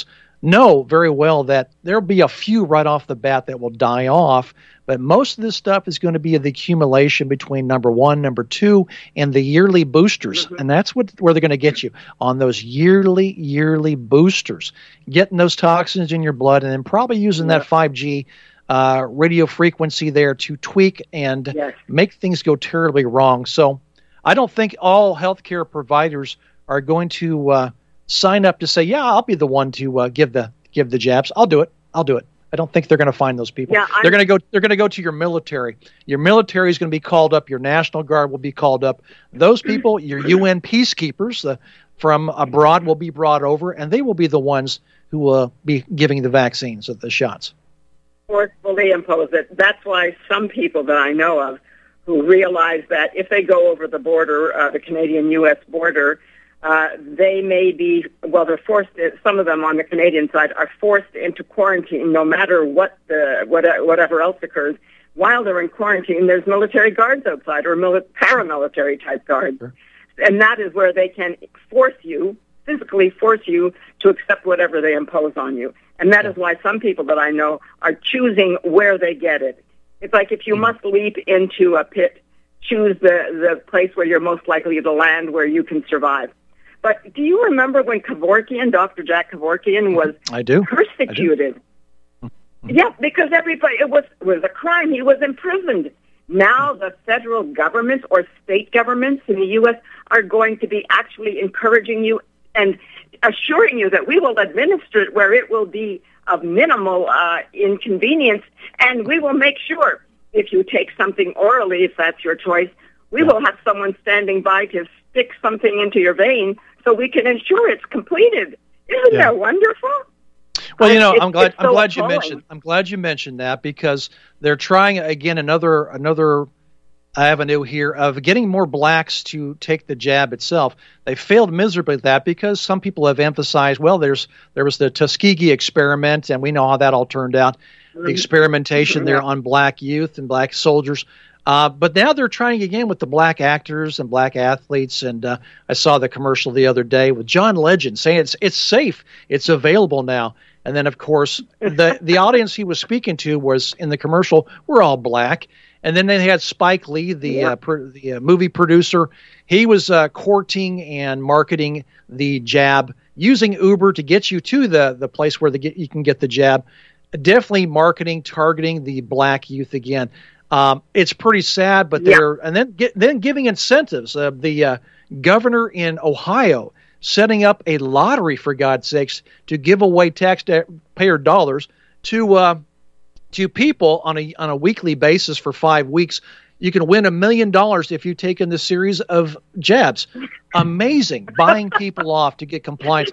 know very well that there'll be a few right off the bat that will die off, but most of this stuff is going to be the accumulation between number one, number two, and the yearly boosters. Mm-hmm. And that's what where they're going to get you, on those yearly, yearly boosters, getting those toxins in your blood, and then probably using yeah. that five G uh, radio frequency there to tweak and yes. make things go terribly wrong. So I don't think all healthcare providers are going to uh, sign up to say, yeah, I'll be the one to uh, give the give the jabs. I'll do it. I'll do it. I don't think they're going to find those people. Yeah, they're going to go. They're going to go to your military. Your military is going to be called up. Your National Guard will be called up. Those people, your U N peacekeepers the, from abroad, will be brought over, and they will be the ones who will be giving the vaccines or the shots. Forcefully impose it. That's why some people that I know of who realize that if they go over the border, uh, the Canadian-U S border, Uh, they may be, well, they're forced, some of them on the Canadian side are forced into quarantine no matter what the, what, whatever else occurs. While they're in quarantine, there's military guards outside or mili- paramilitary type guards. Sure. And that is where they can force you, physically force you to accept whatever they impose on you. And that yeah. is why some people that I know are choosing where they get it. It's like if you mm-hmm. must leap into a pit, choose the, the place where you're most likely to land where you can survive. But do you remember when Kevorkian, Doctor Jack Kevorkian, was I do. persecuted? I do. Yeah, because everybody, it was, it was a crime. He was imprisoned. Now the federal government or state governments in the U S are going to be actually encouraging you and assuring you that we will administer it where it will be of minimal uh, inconvenience, and we will make sure if you take something orally, if that's your choice, we yeah. will have someone standing by to stick something into your vein so we can ensure it's completed. Isn't yeah. that wonderful? Well, you know, it's, I'm glad I'm so glad appalling. you mentioned I'm glad you mentioned that, because they're trying again another another avenue here of getting more blacks to take the jab itself. They failed miserably at that because some people have emphasized, well, there's there was the Tuskegee experiment, and we know how that all turned out. The experimentation mm-hmm. there on black youth and black soldiers. Uh, but now they're trying again with the black actors and black athletes. And uh, I saw the commercial the other day with John Legend saying it's it's safe, it's available now. And then, of course, the the audience he was speaking to was in the commercial were all black. And then they had Spike Lee, the yeah. uh, pro, the uh, movie producer. He was uh, courting and marketing the jab, using Uber to get you to the the place where the get, you can get the jab. Definitely marketing, targeting the black youth again. Um, it's pretty sad, but they're yeah. and then get, then giving incentives. Uh, the uh, governor in Ohio setting up a lottery, for God's sakes, to give away taxpayer dollars to uh, to people on a on a weekly basis for five weeks. You can win a million dollars if you take in the series of jabs. Amazing, buying people off to get compliance.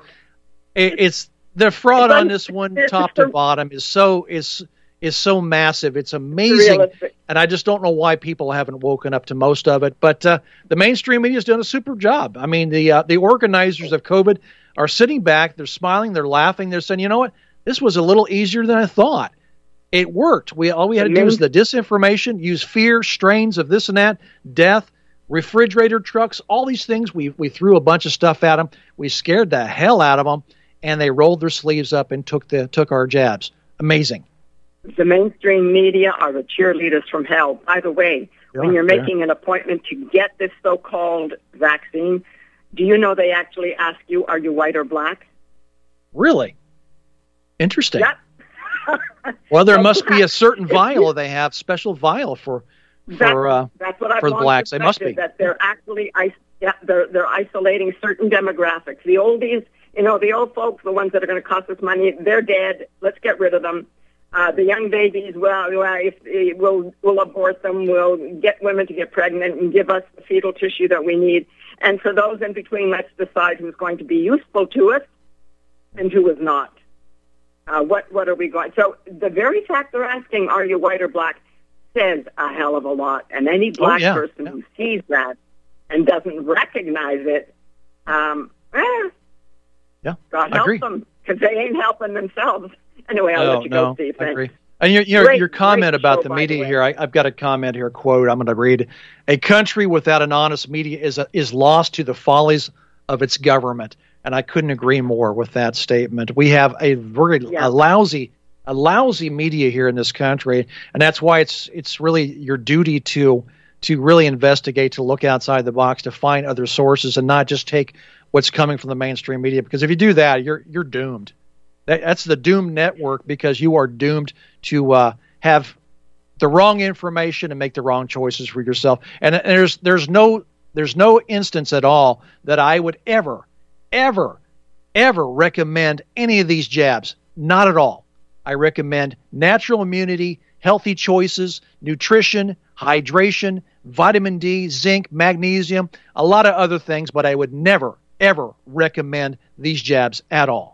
It, it's the fraud on this one, top to bottom, is so is. is so massive. It's amazing. Realistic. And I just don't know why people haven't woken up to most of it. But uh, the mainstream media has done a super job. I mean, the uh, the organizers of COVID are sitting back. They're smiling. They're laughing. They're saying, you know what? This was a little easier than I thought. It worked. We All we had to do was the disinformation, use fear, strains of this and that, death, refrigerator trucks, all these things. We, we threw a bunch of stuff at them. We scared the hell out of them, and they rolled their sleeves up and took the took our jabs. Amazing. The mainstream media are the cheerleaders from hell. By the way, yeah, when you're making yeah. an appointment to get this so-called vaccine, do you know they actually ask you, are you white or black? Really? Interesting. Yeah. Well, there must be a certain vial they have, special vial for for uh, that's what I've for the blacks. They must be. That they're actually yeah, they're they're isolating certain demographics. The oldies, you know, the old folks, the ones that are going to cost us money, they're dead. Let's get rid of them. Uh, the young babies, well, if, if, we'll, we'll abort them, we'll get women to get pregnant and give us the fetal tissue that we need. And for those in between, let's decide who's going to be useful to us and who is not. Uh, what what are we going? So the very fact they're asking, are you white or black, says a hell of a lot. And any black oh, yeah. person yeah. who sees that and doesn't recognize it, um, eh, yeah, God I help agree. them, because they ain't helping themselves. Anyway, I'll no, let you no, go, Steve. I agree. And your your, great, your comment about show, the the media here, I, I've got a comment here, quote, I'm going to read. A country without an honest media is a, is lost to the follies of its government. and I couldn't agree more with that statement. We have a very Yeah. a lousy, a lousy media here in this country, and that's why it's it's really your duty to to really investigate, to look outside the box, to find other sources, and not just take what's coming from the mainstream media. Because if you do that, you're you're doomed. That, that's the doomed network, because you are doomed to uh, have the wrong information and make the wrong choices for yourself. And, and there's there's no there's no instance at all that I would ever, ever, ever recommend any of these jabs. Not at all. I recommend natural immunity, healthy choices, nutrition, hydration, vitamin D, zinc, magnesium, a lot of other things, but I would never, ever recommend these jabs at all.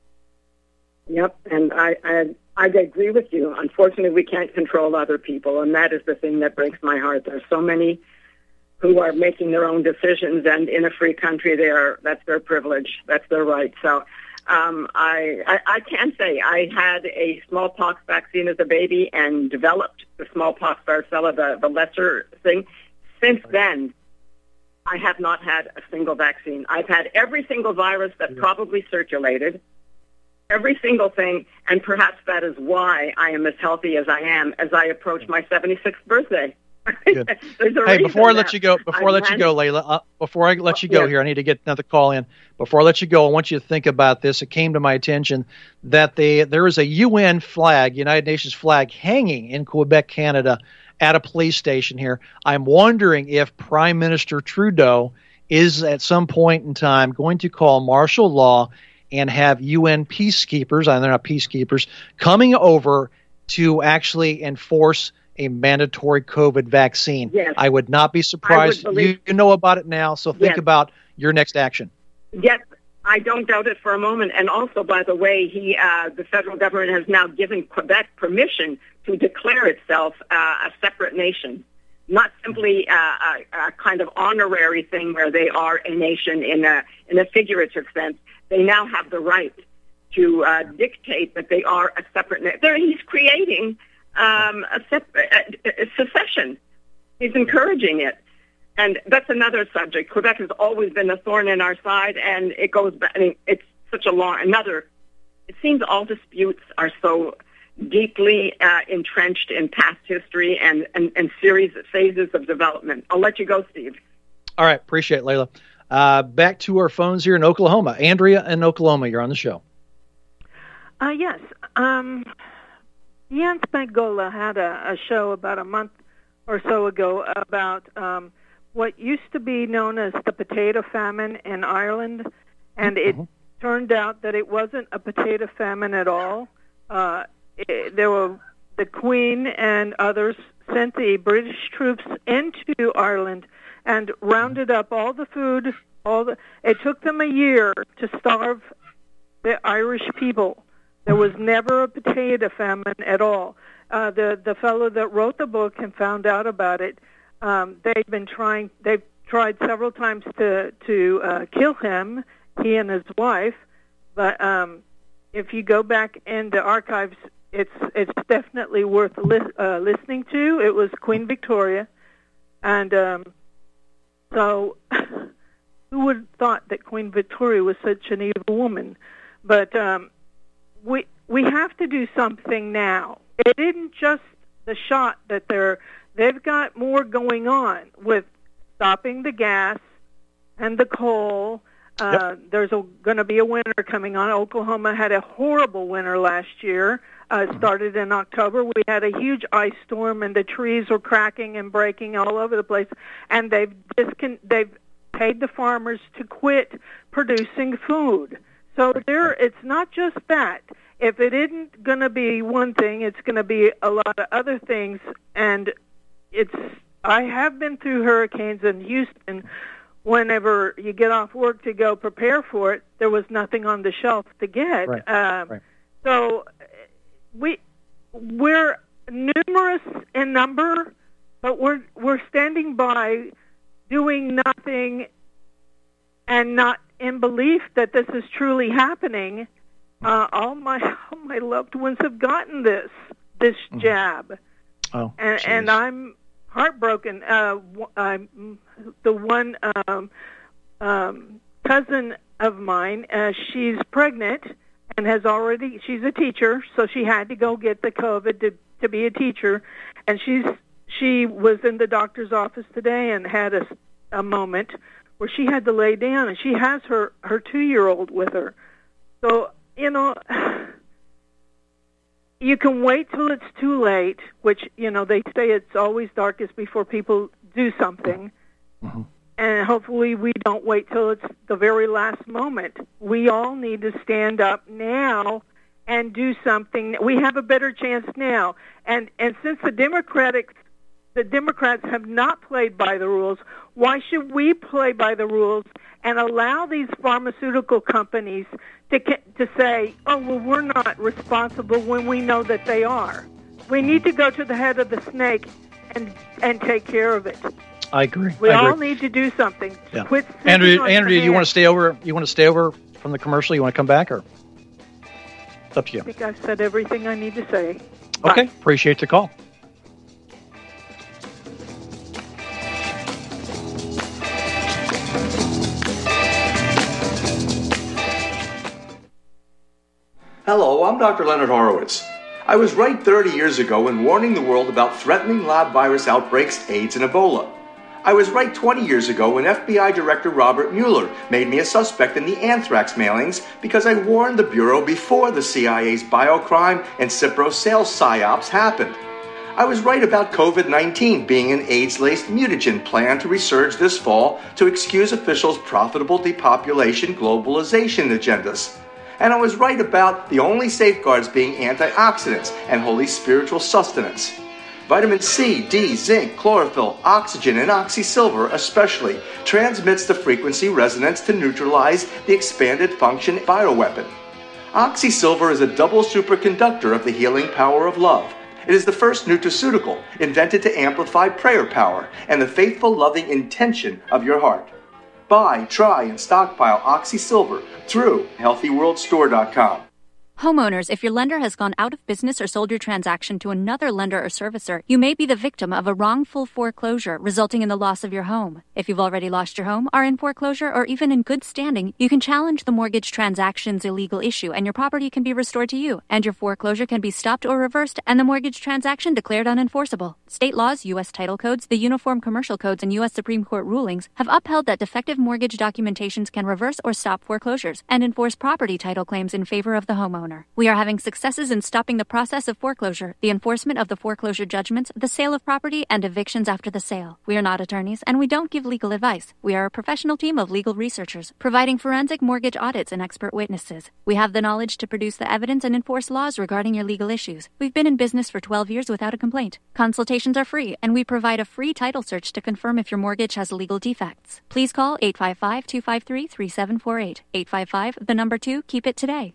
Yep, and I, I I agree with you. Unfortunately, we can't control other people, and that is the thing that breaks my heart. There's so many who are making their own decisions, and in a free country, they are that's their privilege, that's their right. So um, I, I I can say I had a smallpox vaccine as a baby and developed the smallpox varicella, the, the lesser thing. Since then, I have not had a single vaccine. I've had every single virus that probably circulated, every single thing, and perhaps that is why I am as healthy as I am as I approach my seventy-sixth birthday. Good. Hey, before I let you go, before I let you go, Layla, uh, before I let you go Yes. here, I need to get another call in. Before I let you go, I want you to think about this. It came to my attention that they, there is a U N flag, United Nations flag, hanging in Quebec, Canada, at a police station here. I'm wondering if Prime Minister Trudeau is at some point in time going to call martial law and have U N peacekeepers, and they're not peacekeepers, coming over to actually enforce a mandatory COVID vaccine. Yes. I would not be surprised. I would believe- you, you know about it now, so think Yes. about your next action. Yes, I don't doubt it for a moment. And also, by the way, he, uh, the federal government has now given Quebec permission to declare itself uh, a separate nation, not simply uh, a, a kind of honorary thing where they are a nation in a in a figurative sense. They now have the right to uh, dictate that they are a separate nation. He's creating um, a, sep- a, a secession. He's encouraging it. And that's another subject. Quebec has always been a thorn in our side, and it goes back. I mean, it's such a long, another, it seems all disputes are so deeply uh, entrenched in past history and, and, and series, phases of development. I'll let you go, Steve. All right, appreciate it, Layla. Uh, back to our phones here in Oklahoma. Andrea in Oklahoma, you're on the show. Uh, yes. Um, Jan Spangola had a, a show about a month or so ago about um, what used to be known as the potato famine in Ireland, and it mm-hmm. turned out that it wasn't a potato famine at all. Uh, it, there were the Queen and others sent the British troops into Ireland and rounded up all the food. All the it took them a year to starve the Irish people. There was never a potato famine at all. Uh, the the fellow that wrote the book and found out about it, um, they've been trying. They've tried several times to to uh, kill him, he and his wife. But um, if you go back in the archives, it's it's definitely worth li- uh, listening to. It was Queen Victoria, and um, so who would have thought that Queen Victoria was such an evil woman? But um, we we have to do something now. It isn't just the shot that they're, they've got more going on with stopping the gas and the coal. Uh, yep. There's going to be a winter coming on. Oklahoma had a horrible winter last year. Uh, it started in October. We had a huge ice storm, and the trees were cracking and breaking all over the place. And they've discon- they've paid the farmers to quit producing food. So there, it's not just that. If it isn't going to be one thing, it's going to be a lot of other things. And it's I have been through hurricanes in Houston. Whenever you get off work to go prepare for it, there was nothing on the shelf to get. Right. Um, right. So we we're numerous in number, but we're we're standing by, doing nothing, and not in belief that this is truly happening. Uh, all my all my loved ones have gotten this this mm-hmm. jab, oh, and, and I'm heartbroken. Uh, I'm the one um, um, cousin of mine, uh, she's pregnant and has already, she's a teacher, so she had to go get the COVID to, to be a teacher. And she's she was in the doctor's office today and had a, a moment where she had to lay down, and she has her, her two-year-old with her. So, you know, you can wait till it's too late, which, you know, they say it's always darkest before people do something. Mm-hmm. And hopefully we don't wait till it's the very last moment. We all need to stand up now and do something. We have a better chance now. And and since the Democratic, the Democrats have not played by the rules, why should we play by the rules and allow these pharmaceutical companies to to say, oh, well, we're not responsible when we know that they are? We need to go to the head of the snake and and take care of it. I agree. We I all agree. need to do something. Yeah. Quit Andrew, on Andrew, your you want to hands. stay over? You want to stay over from the commercial? You want to come back, or it's up to you? I think I've said everything I need to say. Okay, appreciate the call. Hello, I'm Doctor Leonard Horowitz. I was right thirty years ago in warning the world about threatening lab virus outbreaks, AIDS, and Ebola. I was right twenty years ago when F B I Director Robert Mueller made me a suspect in the anthrax mailings because I warned the Bureau before the C I A's biocrime and Cipro sales psyops happened. I was right about COVID nineteen being an AIDS-laced mutagen planned to resurge this fall to excuse officials' profitable depopulation globalization agendas. And I was right about the only safeguards being antioxidants and holy spiritual sustenance. Vitamin C, D, zinc, chlorophyll, oxygen, and oxysilver especially transmits the frequency resonance to neutralize the expanded function bioweapon. Oxysilver is a double superconductor of the healing power of love. It is the first nutraceutical invented to amplify prayer power and the faithful, loving intention of your heart. Buy, try, and stockpile Oxysilver through healthy world store dot com. Homeowners, if your lender has gone out of business or sold your transaction to another lender or servicer, you may be the victim of a wrongful foreclosure resulting in the loss of your home. If you've already lost your home, are in foreclosure, or even in good standing, you can challenge the mortgage transaction's illegal issue and your property can be restored to you, and your foreclosure can be stopped or reversed and the mortgage transaction declared unenforceable. State laws, U S title codes, the Uniform Commercial Codes, and U S Supreme Court rulings have upheld that defective mortgage documentations can reverse or stop foreclosures and enforce property title claims in favor of the homeowner. We are having successes in stopping the process of foreclosure, the enforcement of the foreclosure judgments, the sale of property, and evictions after the sale. We are not attorneys, and we don't give legal advice. We are a professional team of legal researchers, providing forensic mortgage audits and expert witnesses. We have the knowledge to produce the evidence and enforce laws regarding your legal issues. We've been in business for twelve years without a complaint. Consultations are free, and we provide a free title search to confirm if your mortgage has legal defects. Please call eight five five, two five three, three seven four eight. eight five five, the number two, keep it today.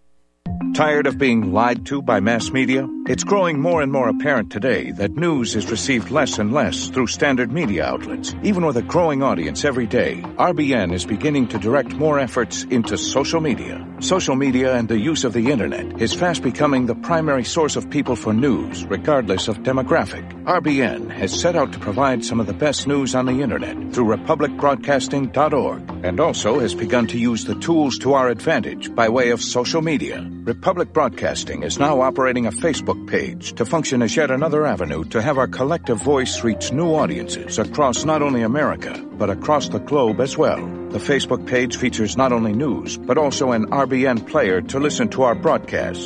Tired of being lied to by mass media? It's growing more and more apparent today that news is received less and less through standard media outlets. Even with a growing audience every day, R B N is beginning to direct more efforts into social media. Social media and the use of the internet is fast becoming the primary source of people for news, regardless of demographic. R B N has set out to provide some of the best news on the internet through republic broadcasting dot org, and also has begun to use the tools to our advantage by way of social media. Republic Broadcasting is now operating a Facebook page to function as yet another avenue to have our collective voice reach new audiences across not only America, but across the globe as well. The Facebook page features not only news, but also an R B N player to listen to our broadcasts.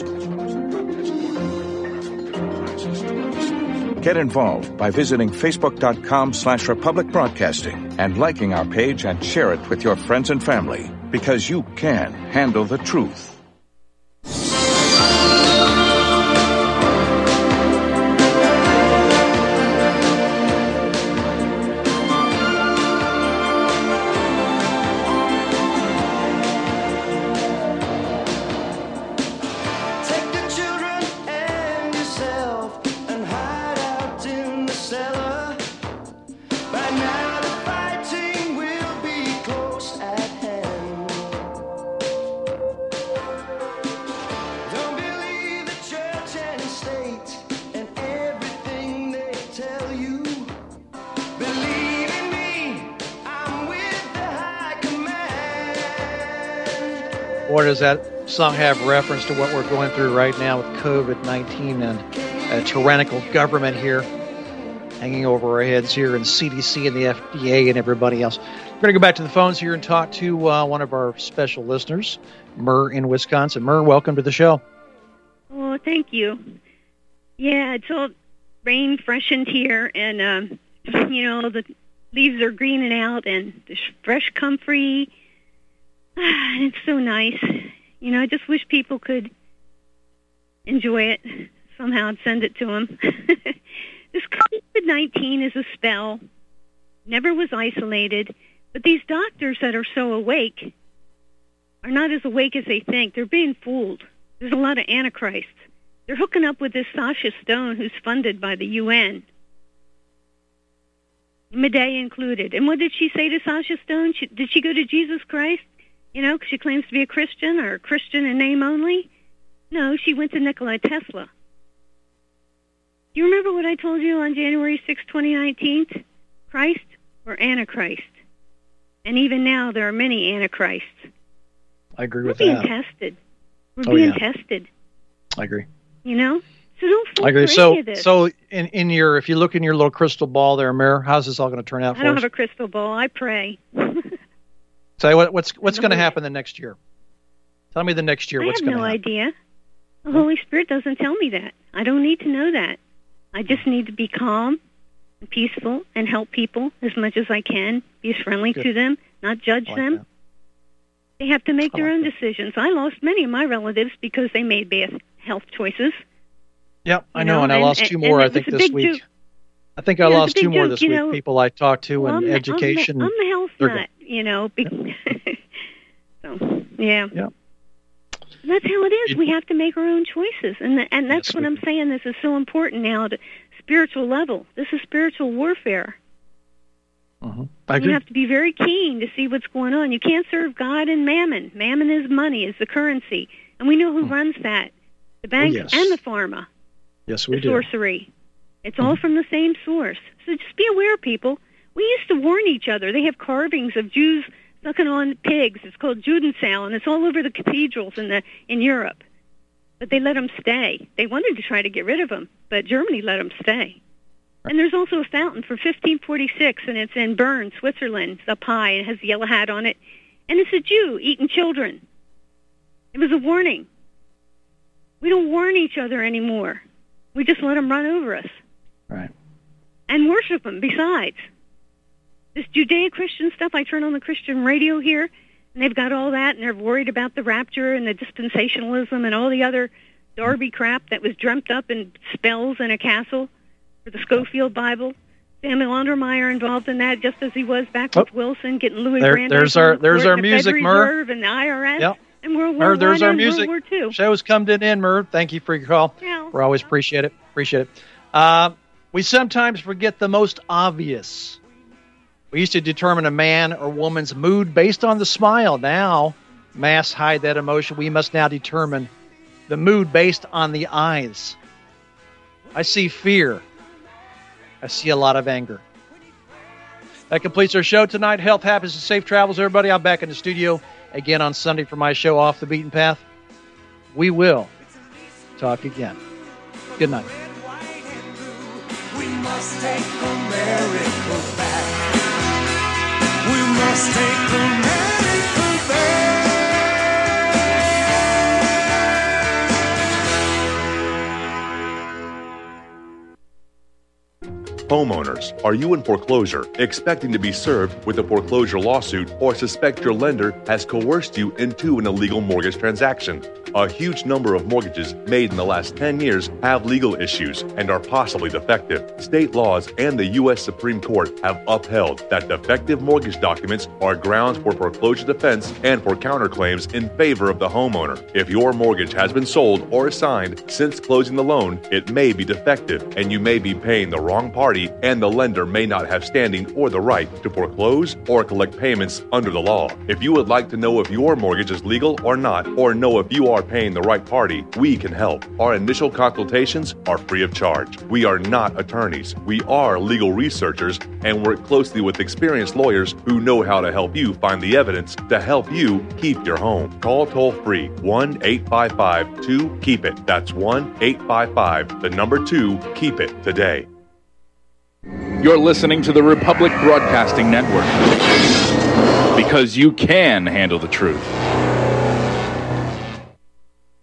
Get involved by visiting facebook.com slash Republic Broadcasting and liking our page and share it with your friends and family, because you can handle the truth. Or does that song have reference to what we're going through right now with COVID nineteen and a tyrannical government here hanging over our heads here, and C D C and the F D A and everybody else? We're going to go back to the phones here and talk to uh, one of our special listeners, Murr in Wisconsin. Murr, welcome to the show. Oh, thank you. Yeah, it's all rain freshened here, and, um, you know, the leaves are greening out, and the fresh comfrey. It's so nice. You know, I just wish people could enjoy it somehow and send it to them. This COVID nineteen is a spell. Never was isolated. But these doctors that are so awake are not as awake as they think. They're being fooled. There's a lot of antichrists. They're hooking up with this Sasha Stone, who's funded by the U N. Medea included. And what did she say to Sasha Stone? She, did she go to Jesus Christ? You know, because she claims to be a Christian, or a Christian in name only? No, she went to Nikola Tesla. Do you remember what I told you on January sixth, twenty nineteen? Christ or Antichrist? And even now, there are many Antichrists. I agree We're with being that. tested. We're Oh, being yeah. tested, I agree. you know? So don't fall I agree. for any So, of this. so in, in your, if you look in your little crystal ball there, Mayor, how's this all going to turn out I for don't us? have a crystal ball. I pray. Tell you what, what's what's going to happen the next year? Tell me the next year I what's have going no to happen. idea. The Holy Spirit doesn't tell me that. I don't need to know that. I just need to be calm and peaceful and help people as much as I can, be friendly Good. to them, not judge I like them. that. They have to make I their like own that. decisions. I lost many of my relatives because they made bad health choices. Yep, I You know, know, and I and- lost two and- more, and I it think, was a this big week. joke. I think I Yeah, it was lost a two big more joke, this you week, know. people I talked to Well, in I'm the- education. I'm the, I'm the health They're nut, you know. Be- so, yeah. Yeah. That's how it is. We have to make our own choices. And th- and that's Yes, what we I'm saying. This is so important now to spiritual level. This is spiritual warfare. Mhm. I You agree. have to be very keen to see what's going on. You can't serve God and mammon. Mammon is money, is the currency. And we know who runs that. The bank Hmm. yes. and the pharma, Yes, we the do. sorcery. It's all from the same source. So just be aware, people. We used to warn each other. They have carvings of Jews sucking on pigs. It's called Judenzahl, and it's all over the cathedrals in the in Europe. But they let them stay. They wanted to try to get rid of them, but Germany let them stay. And there's also a fountain for fifteen forty-six, and it's in Bern, Switzerland. It's up high, and it has the yellow hat on it. And it's a Jew eating children. It was a warning. We don't warn each other anymore. We just let them run over us. Right. And worship them, besides. This Judeo-Christian stuff, I turn on the Christian radio here, and they've got all that, and they're worried about the rapture and the dispensationalism and all the other Darby crap that was dreamt up in spells in a castle for the Schofield Bible. Samuel Untermeyer involved in that, just as he was back with Wilson, getting Louis There- Brandeis there's on our- the there's court our and the music, Federal Murr. Reserve and the I R S Yep. and World War Murr, there's One our and music. World War Two. Show's come to an end, Murr. Thank you for your call. Yeah. We always appreciate it. Appreciate it. Uh, we sometimes forget the most obvious. We used to determine a man or woman's mood based on the smile. Now, masks hide that emotion. We must now determine the mood based on the eyes. I see fear. I see a lot of anger. That completes our show tonight. Health, happiness, and safe travels, everybody. I'm back in the studio again on Sunday for my show, Off the Beaten Path. We will talk again. Good night. We must take America back. We must take America back. Homeowners, are you in foreclosure, expecting to be served with a foreclosure lawsuit, or suspect your lender has coerced you into an illegal mortgage transaction? A huge number of mortgages made in the last ten years have legal issues and are possibly defective. State laws and the U S Supreme Court have upheld that defective mortgage documents are grounds for foreclosure defense and for counterclaims in favor of the homeowner. If your mortgage has been sold or assigned since closing the loan, it may be defective and you may be paying the wrong party party, and the lender may not have standing or the right to foreclose or collect payments under the law. If you would like to know if your mortgage is legal or not, or know if you are paying the right party, we can help. Our initial consultations are free of charge. We are not attorneys. We are legal researchers and work closely with experienced lawyers who know how to help you find the evidence to help you keep your home. Call toll-free one eight five five two keep it. That's one eight five five, the number two, keep it today. You're listening to the Republic Broadcasting Network, because you can handle the truth.